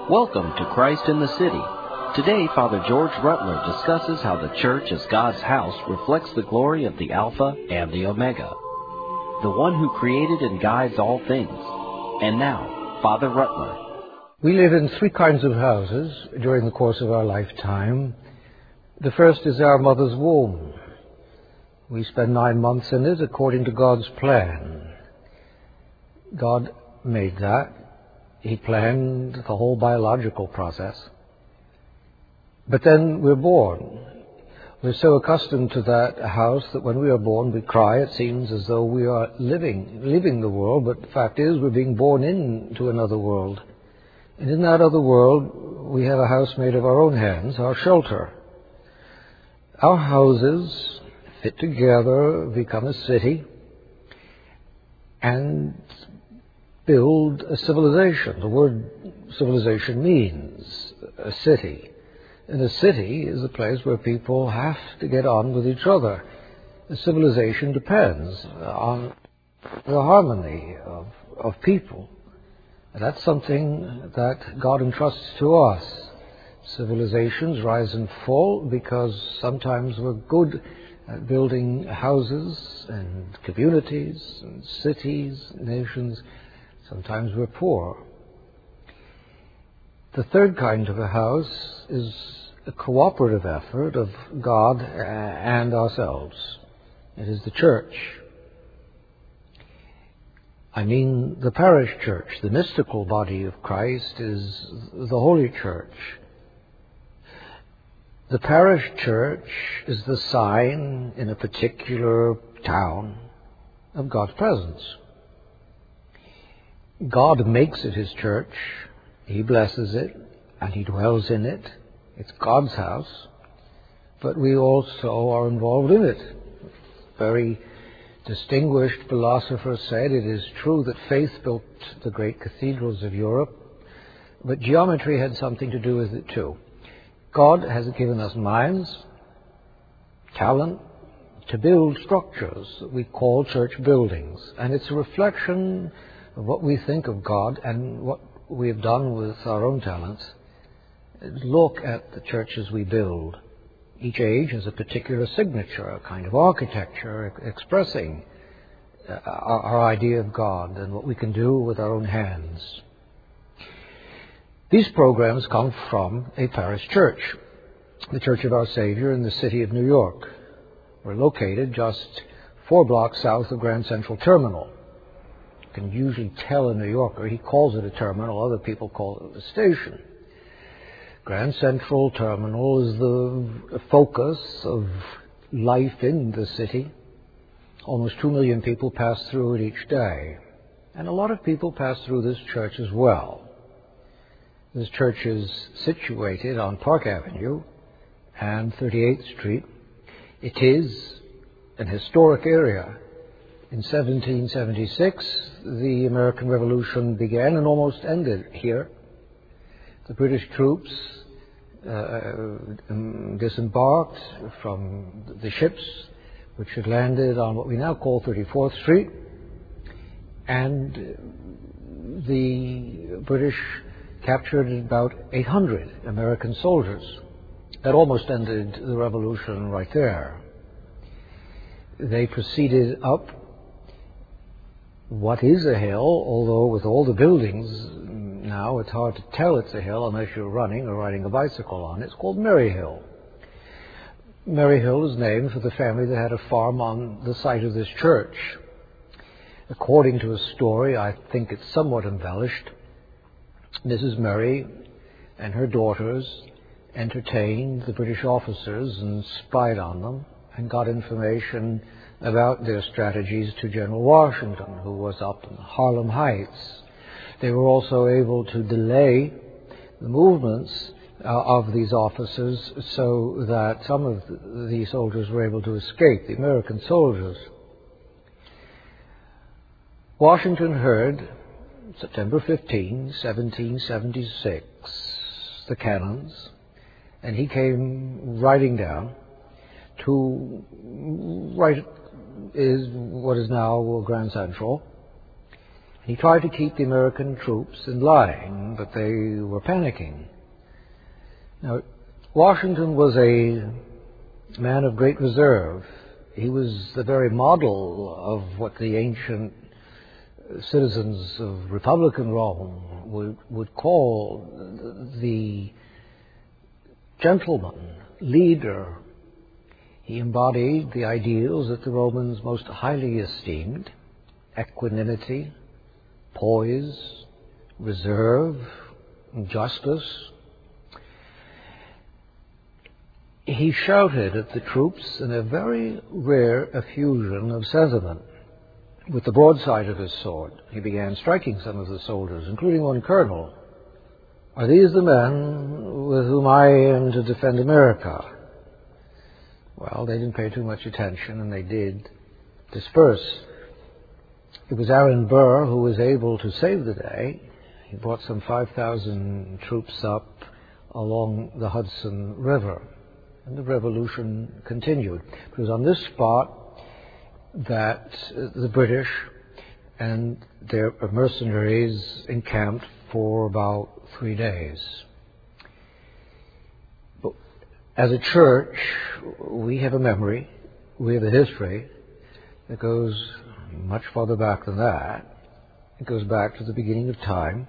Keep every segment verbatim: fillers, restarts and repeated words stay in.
Welcome to Christ in the City. Today, Father George Rutler discusses how the church as God's house reflects the glory of the Alpha and the Omega, the one who created and guides all things. And now, Father Rutler. We live in three kinds of houses during the course of our lifetime. The first is our mother's womb. We spend nine months in it according to God's plan. God made that. He planned the whole biological process. But then we're born. We're so accustomed to that house that when we are born we cry. It seems as though we are living, living the world, but the fact is we're being born into another world. And in that other world we have a house made of our own hands, our shelter. Our houses fit together, become a city, and build a civilization. The word civilization means a city. And a city is a place where people have to get on with each other. A civilization depends on the harmony of, of people. And that's something that God entrusts to us. Civilizations rise and fall because sometimes we're good at building houses and communities and cities, nations. Sometimes we're poor. The third kind of a house is a cooperative effort of God and ourselves. It is the church. I mean the parish church. The mystical body of Christ is the Holy Church. The parish church is the sign in a particular town of God's presence. God makes it His church. He blesses it, and He dwells in it. It's God's house, but we also are involved in it. Very distinguished philosophers said it is true that faith built the great cathedrals of Europe, but geometry had something to do with it too. God has given us minds, talent, to build structures that we call church buildings, and it's a reflection of what we think of God and what we have done with our own talents. Look at the churches we build. Each age has a particular signature, a kind of architecture expressing our, our idea of God and what we can do with our own hands. These programs come from a parish church, the Church of Our Savior in the city of New York. We're located just four blocks south of Grand Central Terminal. You can usually tell a New Yorker, he calls it a terminal, other people call it a station. Grand Central Terminal is the focus of life in the city. Almost two million people pass through it each day. And a lot of people pass through this church as well. This church is situated on Park Avenue and thirty-eighth Street. It is an historic area. In seventeen seventy-six, the American Revolution began and almost ended here. The British troops uh, disembarked from the ships which had landed on what we now call thirty-fourth Street, and the British captured about eight hundred American soldiers. That almost ended the revolution right there. They proceeded up what is a hill, although with all the buildings now it's hard to tell it's a hill unless you're running or riding a bicycle on it. It's called Merry Hill. Merry Hill is named for the family that had a farm on the site of this church. According to a story, I think it's somewhat embellished, Missus Merry and her daughters entertained the British officers and spied on them and got information about their strategies to General Washington, who was up in Harlem Heights. They were also able to delay the movements uh, of these officers so that some of the, the soldiers were able to escape, the American soldiers. Washington heard, September fifteenth, seventeen seventy-six, the cannons, and he came riding down to right is what is now Grand Central. He tried to keep the American troops in line, but they were panicking. Now, Washington was a man of great reserve. He was the very model of what the ancient citizens of Republican Rome would, would call the gentleman, leader. He embodied the ideals that the Romans most highly esteemed: equanimity, poise, reserve, justice. He shouted at the troops in a very rare effusion of sentiment. With the broadside of his sword, he began striking some of the soldiers, including one colonel. "Are these the men with whom I am to defend America?" Well, they didn't pay too much attention, and they did disperse. It was Aaron Burr who was able to save the day. He brought some five thousand troops up along the Hudson River, and the revolution continued. It was on this spot that the British and their mercenaries encamped for about three days. But as a church, we have a memory, we have a history that goes much farther back than that. It goes back to the beginning of time.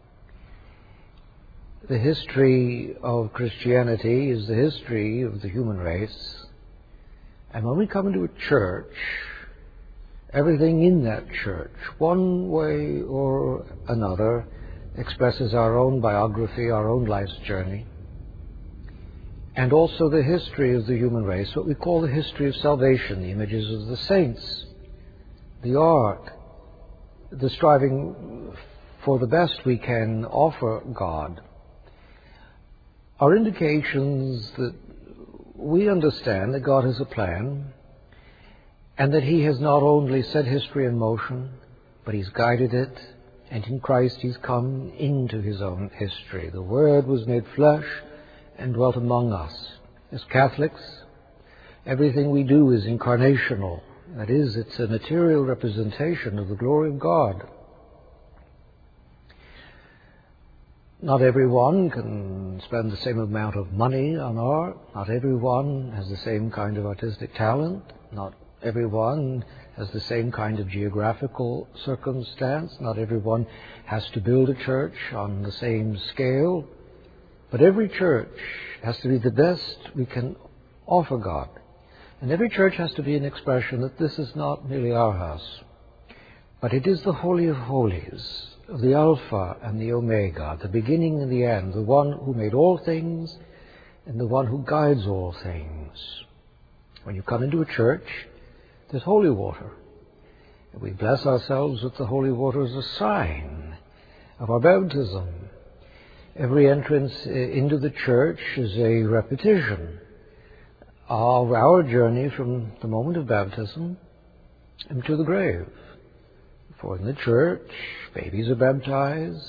The history of Christianity is the history of the human race. And when we come into a church, everything in that church, one way or another, expresses our own biography, our own life's journey, and also the history of the human race, what we call the history of salvation, the images of the saints, the ark, the striving for the best we can offer God, are indications that we understand that God has a plan, and that He has not only set history in motion, but He's guided it, and in Christ He's come into His own history. The Word was made flesh and dwelt among us. As Catholics, everything we do is incarnational. That is, it's a material representation of the glory of God. Not everyone can spend the same amount of money on art. Not everyone has the same kind of artistic talent. Not everyone has the same kind of geographical circumstance. Not everyone has to build a church on the same scale. But every church has to be the best we can offer God. And every church has to be an expression that this is not merely our house, but it is the Holy of Holies, the Alpha and the Omega, the beginning and the end, the one who made all things and the one who guides all things. When you come into a church, there's holy water. And we bless ourselves with the holy water as a sign of our baptism. Every entrance into the church is a repetition of our journey from the moment of baptism to the grave. For in the church, babies are baptized,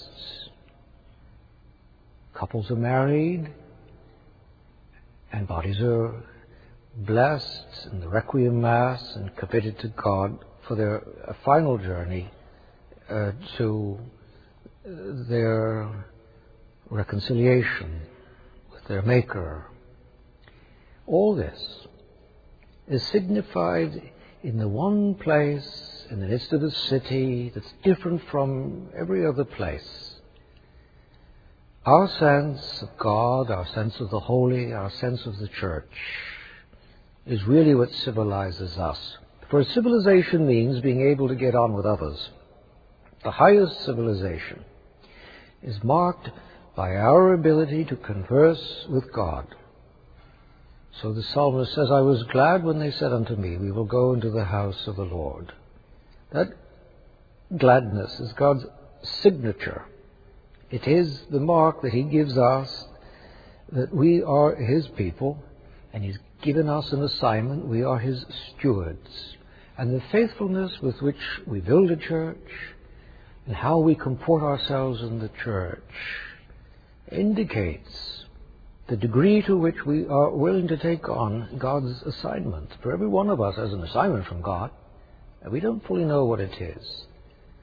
couples are married, and bodies are blessed in the Requiem Mass and committed to God for their final journey uh, to their reconciliation with their Maker. All this is signified in the one place in the midst of the city that's different from every other place. Our sense of God, our sense of the holy, our sense of the church is really what civilizes us. For civilization means being able to get on with others. The highest civilization is marked by our ability to converse with God. So the psalmist says, I was glad when they said unto me, we will go into the house of the Lord. That gladness is God's signature. It is the mark that He gives us that we are His people, and He's given us an assignment. We are His stewards. And the faithfulness with which we build a church and how we comport ourselves in the church indicates the degree to which we are willing to take on God's assignment. For every one of us has an assignment from God, and we don't fully know what it is.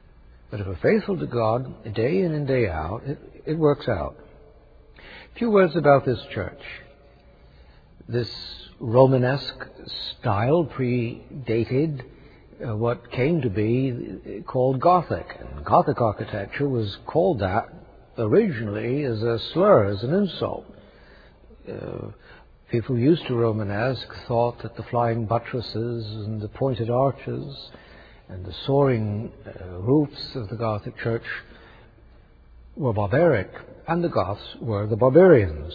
But if we're faithful to God day in and day out, it, it works out. A few words about this church. This Romanesque style predated uh, what came to be called Gothic. And Gothic architecture was called that originally as a slur, as an insult. Uh, people used to Romanesque thought that the flying buttresses and the pointed arches and the soaring uh, roofs of the Gothic church were barbaric, and the Goths were the barbarians.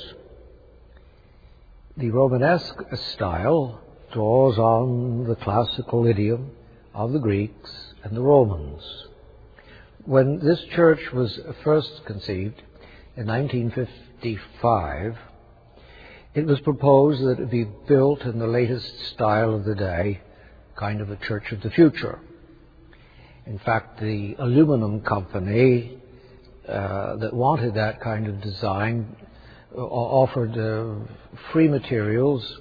The Romanesque style draws on the classical idiom of the Greeks and the Romans. When this church was first conceived in nineteen fifty-five, it was proposed that it be built in the latest style of the day, kind of a church of the future. In fact, the aluminum company uh, that wanted that kind of design uh, offered uh, free materials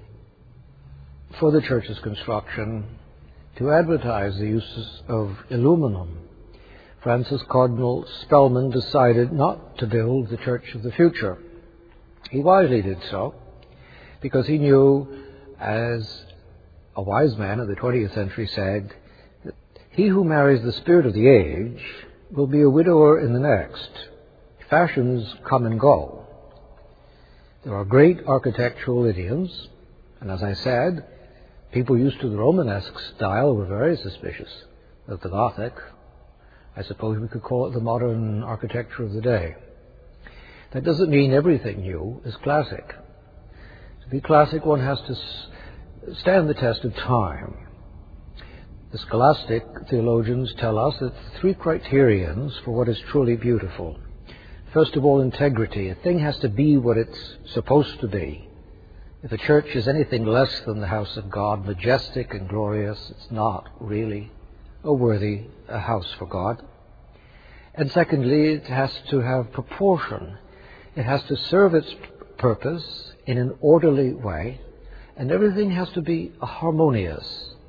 for the church's construction to advertise the use of aluminum. Francis Cardinal Spellman decided not to build the church of the future. He wisely did so, because he knew, as a wise man of the twentieth century said, that he who marries the spirit of the age will be a widower in the next. Fashions come and go. There are great architectural idioms, and as I said, people used to the Romanesque style were very suspicious of the Gothic. I suppose we could call it the modern architecture of the day. That doesn't mean everything new is classic. To be classic, one has to stand the test of time. The scholastic theologians tell us that three criterions for what is truly beautiful. First of all, integrity. A thing has to be what it's supposed to be. If a church is anything less than the house of God, majestic and glorious, it's not really a worthy a house for God. And secondly, it has to have proportion. It has to serve its purpose in an orderly way, and everything has to be harmonious.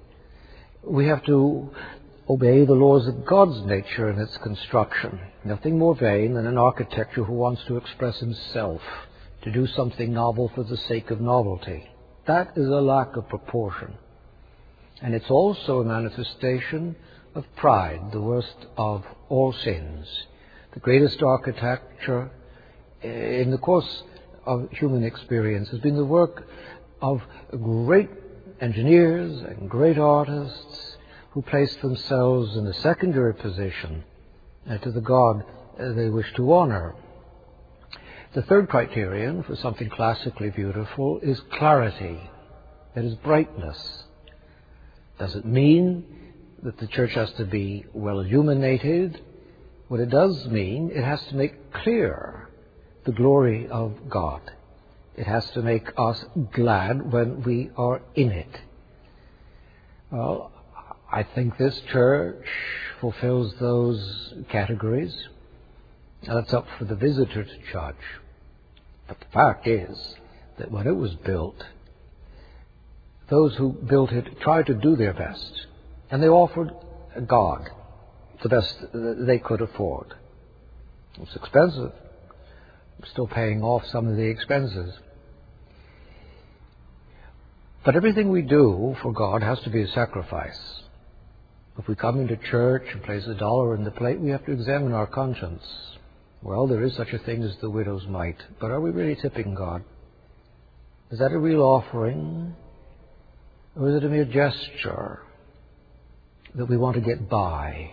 We have to obey the laws of God's nature in its construction. Nothing more vain than an architect who wants to express himself, to do something novel for the sake of novelty. That is a lack of proportion. And it's also a manifestation of pride, the worst of all sins. The greatest architecture in the course of human experience has been the work of great engineers and great artists who placed themselves in a secondary position to the God they wish to honor. The third criterion for something classically beautiful is clarity, that is brightness. Does it mean that the church has to be well illuminated? What it does mean, it has to make clear the glory of God. It has to make us glad when we are in it. Well, I think this church fulfills those categories. Now, that's up for the visitor to judge. But the fact is that when it was built, those who built it tried to do their best. And they offered God the best they could afford. It's expensive. I'm still paying off some of the expenses. But everything we do for God has to be a sacrifice. If we come into church and place a dollar in the plate, we have to examine our conscience. Well, there is such a thing as the widow's mite, but are we really tipping God? Is that a real offering? Or is it a mere gesture that we want to get by?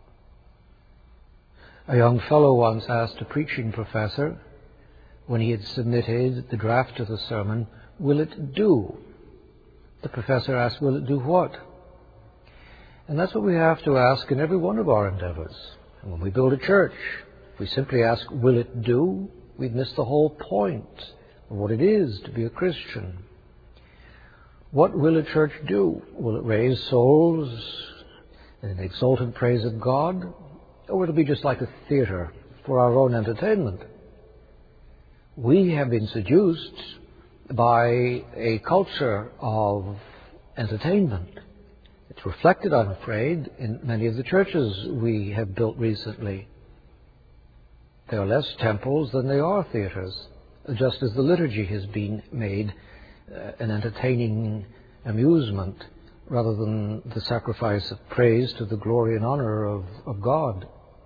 A young fellow once asked a preaching professor, when he had submitted the draft of the sermon, will it do? The professor asked, will it do what? And that's what we have to ask in every one of our endeavors. And when we build a church, if we simply ask, will it do? We've missed the whole point of what it is to be a Christian. What will a church do? Will it raise souls in an exalted praise of God? Or will it be just like a theater for our own entertainment? We have been seduced by a culture of entertainment. It It's reflected, I'm afraid, in many of the churches we have built recently. There are less temples than there are theatres, just as the liturgy has been made uh, an entertaining amusement rather than the sacrifice of praise to the glory and honor of, of God.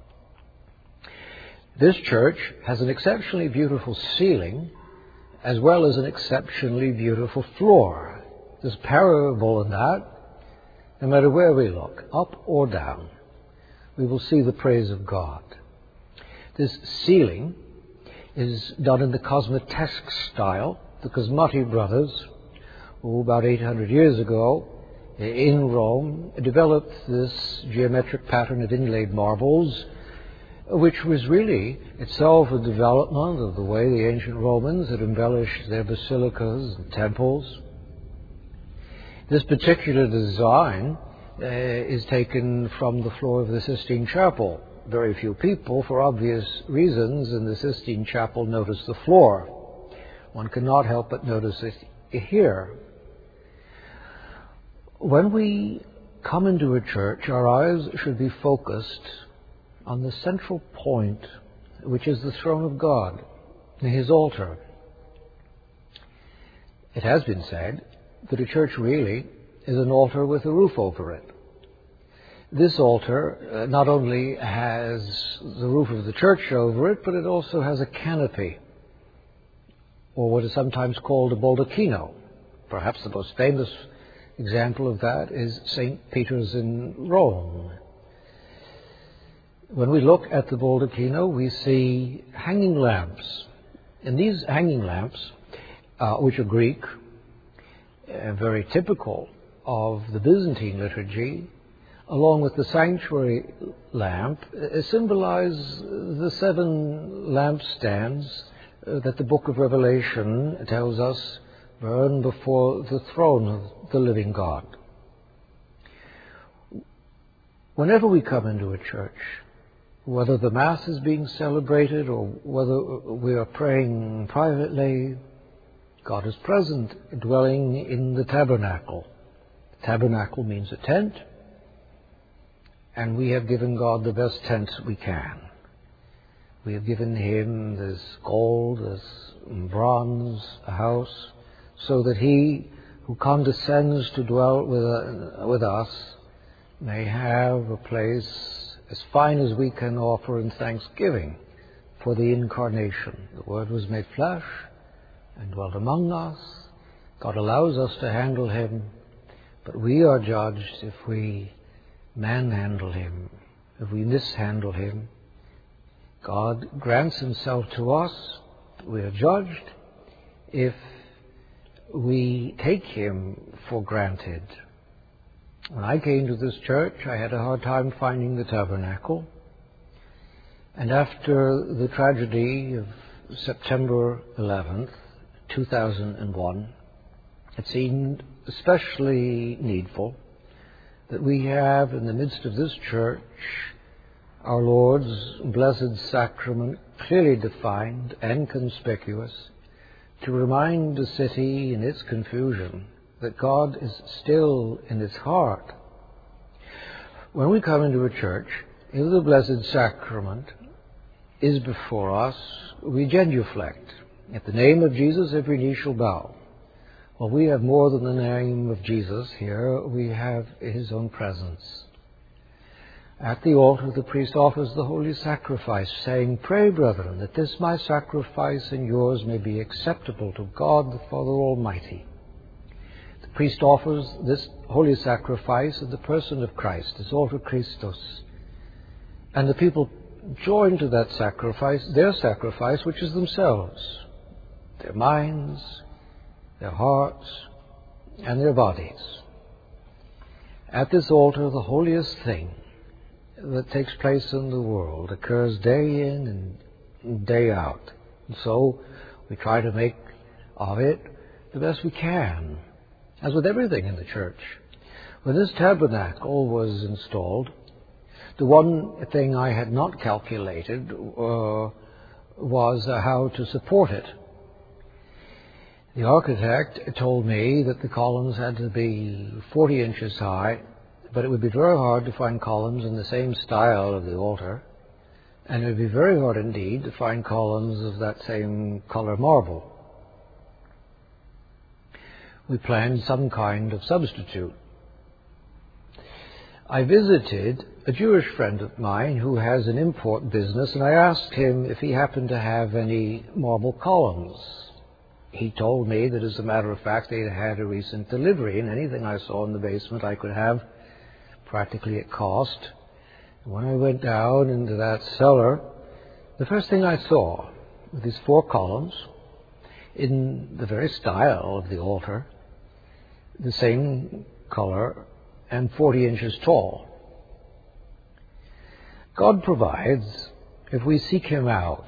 This church has an exceptionally beautiful ceiling as well as an exceptionally beautiful floor. There's parable in that. No matter where we look, up or down, we will see the praise of God. This ceiling is done in the Cosmatesque style. The Cosmati brothers, who about eight hundred years ago in Rome developed this geometric pattern of inlaid marbles, which was really itself a development of the way the ancient Romans had embellished their basilicas and temples. This particular design uh, is taken from the floor of the Sistine Chapel. Very few people, for obvious reasons, in the Sistine Chapel notice the floor. One cannot help but notice it here. When we come into a church, our eyes should be focused on the central point, which is the throne of God, His altar. It has been said that a church really is an altar with a roof over it. This altar uh, not only has the roof of the church over it, but it also has a canopy, or what is sometimes called a baldacchino. Perhaps the most famous example of that is Saint Peter's in Rome. When we look at the baldacchino, we see hanging lamps. And these hanging lamps, uh, which are Greek, uh, very typical of the Byzantine liturgy, along with the sanctuary lamp, uh, symbolize the seven lampstands uh, that the book of Revelation tells us burn before the throne of the living God. Whenever we come into a church, whether the Mass is being celebrated or whether we are praying privately, God is present, dwelling in the tabernacle. The tabernacle means a tent, and we have given God the best tent we can. We have given Him this gold, this bronze house, so that He who condescends to dwell with, uh, with us may have a place as fine as we can offer in thanksgiving for the incarnation. The Word was made flesh and dwelt among us. God allows us to handle Him, but we are judged if we manhandle Him, if we mishandle Him. God grants Himself to us. We are judged if we take Him for granted. When I came to this church, I had a hard time finding the tabernacle. And after the tragedy of September eleventh, two thousand one, it seemed especially needful that we have in the midst of this church our Lord's blessed sacrament clearly defined and conspicuous, to remind the city in its confusion that God is still in its heart. When we come into a church, if the Blessed Sacrament is before us, we genuflect. At the name of Jesus, every knee shall bow. Well, we have more than the name of Jesus here. We have His own presence. At the altar, the priest offers the holy sacrifice, saying, "Pray, brethren, that this my sacrifice and yours may be acceptable to God the Father Almighty." The priest offers this holy sacrifice in the person of Christ, as altar Christos. And the people join to that sacrifice, their sacrifice, which is themselves, their minds, their hearts, and their bodies. At this altar, the holiest thing that takes place in the world occurs day in and day out. And so we try to make of it the best we can, as with everything in the church. When this tabernacle was installed, the one thing I had not calculated uh, was uh, how to support it. The architect told me that the columns had to be forty inches high, but it would be very hard to find columns in the same style of the altar, and it would be very hard indeed to find columns of that same color marble. We planned some kind of substitute. I visited a Jewish friend of mine who has an import business, and I asked him if he happened to have any marble columns. He told me that, as a matter of fact, they had had a recent delivery, and anything I saw in the basement I could have practically at cost. When I went down into that cellar, the first thing I saw were these four columns in the very style of the altar, the same color, and forty inches tall. God provides if we seek Him out.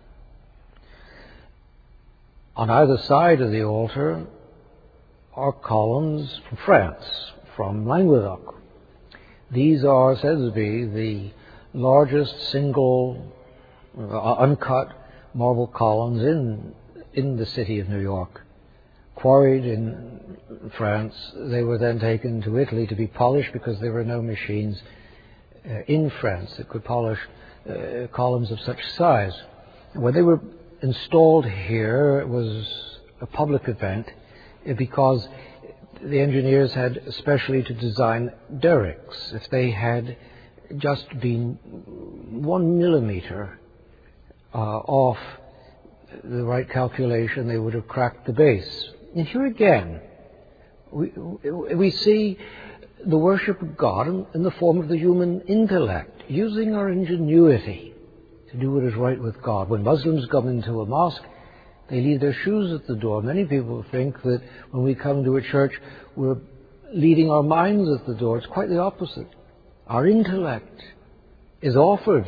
On either side of the altar are columns from France, from Languedoc. These are said to be the largest single uh, uncut marble columns in in the city of New York. Quarried in France, they were then taken to Italy to be polished because there were no machines uh, in France that could polish uh, columns of such size. When they were installed here, it was a public event because the engineers had especially to design derricks. If they had just been one millimeter uh, off the right calculation, they would have cracked the base. And here again, we, we see the worship of God in, in the form of the human intellect, using our ingenuity to do what is right with God. When Muslims come into a mosque, they leave their shoes at the door. Many people think that when we come to a church, we're leading our minds at the door. It's quite the opposite. Our intellect is offered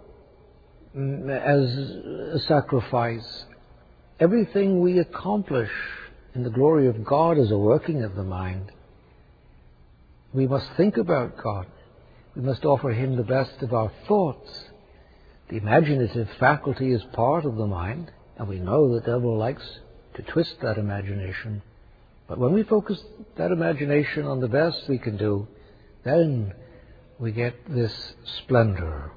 as a sacrifice. Everything we accomplish in the glory of God is a working of the mind. We must think about God. We must offer Him the best of our thoughts. The imaginative faculty is part of the mind, and we know the devil likes to twist that imagination. But when we focus that imagination on the best we can do, then we get this splendor.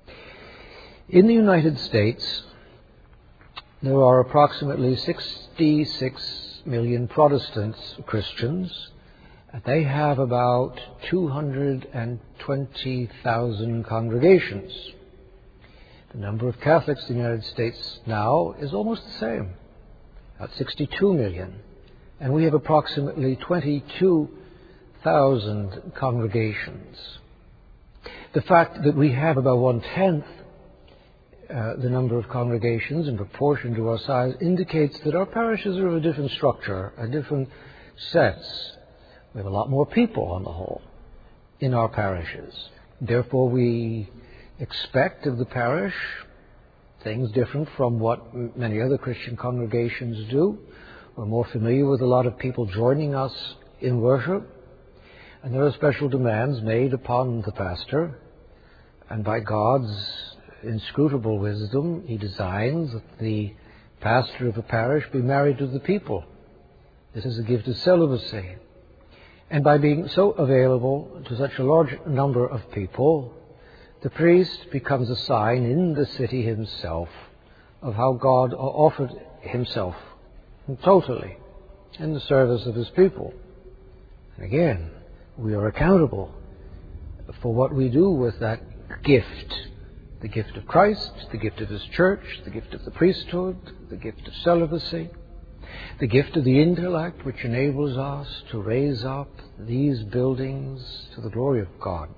In the United States, there are approximately sixty-six million Protestant Christians. They have about two hundred twenty thousand congregations. The number of Catholics in the United States now is almost the same, about sixty-two million. And we have approximately twenty-two thousand congregations. The fact that we have about one-tenth uh, the number of congregations in proportion to our size indicates that our parishes are of a different structure, a different sense. We have a lot more people on the whole in our parishes. Therefore, we expect of the parish things different from what many other Christian congregations do. We're more familiar with a lot of people joining us in worship, and there are special demands made upon the pastor, and by God's inscrutable wisdom, He designs that the pastor of a parish be married to the people. This is a gift of celibacy. And by being so available to such a large number of people, the priest becomes a sign in the city himself of how God offered Himself totally in the service of His people. And again, we are accountable for what we do with that gift. The gift of Christ, the gift of His church, the gift of the priesthood, the gift of celibacy, the gift of the intellect which enables us to raise up these buildings to the glory of God.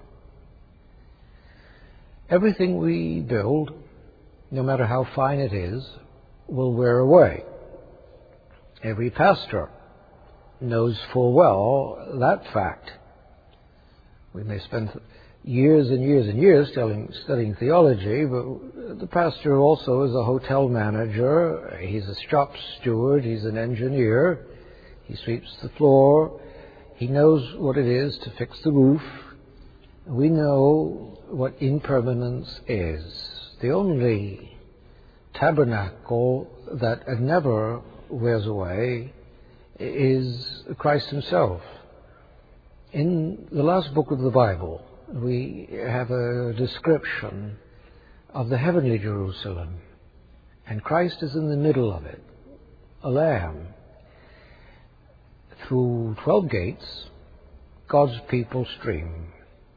Everything we build, no matter how fine it is, will wear away. Every pastor knows full well that fact. We may spend years and years and years studying, studying theology, but the pastor also is a hotel manager, he's a shop steward, he's an engineer, he sweeps the floor, he knows what it is to fix the roof. We know what impermanence is. The only tabernacle that never wears away is Christ Himself. In the last book of the Bible, we have a description of the heavenly Jerusalem, and Christ is in the middle of it, a lamb. Through twelve gates, God's people stream.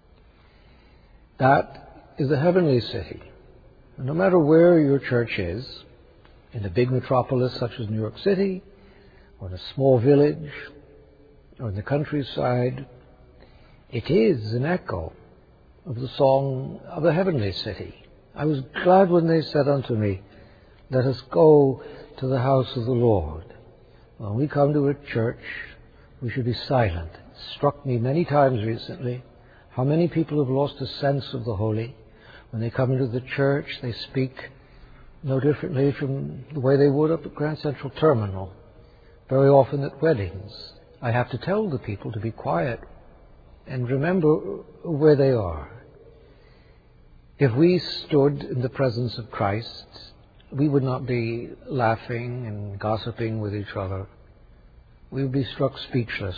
That is the heavenly city. And no matter where your church is, in a big metropolis such as New York City, or in a small village, or in the countryside, it is an echo of the song of the heavenly city. I was glad when they said unto me, let us go to the house of the Lord. When we come to a church, we should be silent. It struck me many times recently how many people have lost a sense of the holy. When they come into the church, they speak no differently from the way they would up at Grand Central Terminal. Very often at weddings, I have to tell the people to be quiet and remember where they are. If we stood in the presence of Christ, we would not be laughing and gossiping with each other. We would be struck speechless.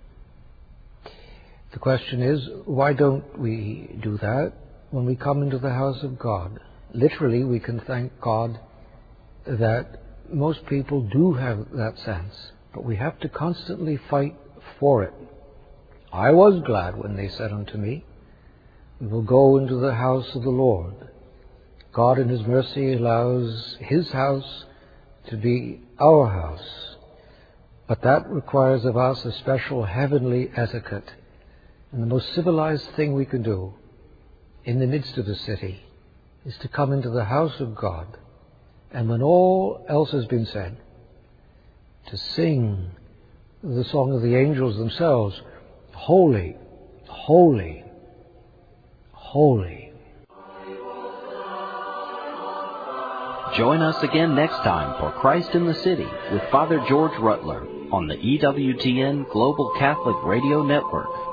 The question is, why don't we do that when we come into the house of God? Literally, we can thank God that most people do have that sense, but we have to constantly fight for it. I was glad when they said unto me, we will go into the house of the Lord. God in His mercy allows His house to be our house. But that requires of us a special heavenly etiquette. And the most civilized thing we can do in the midst of the city is to come into the house of God. And when all else has been said, to sing the song of the angels themselves, holy, holy, holy. Join us again next time for Christ in the City with Father George Rutler on the E W T N Global Catholic Radio Network.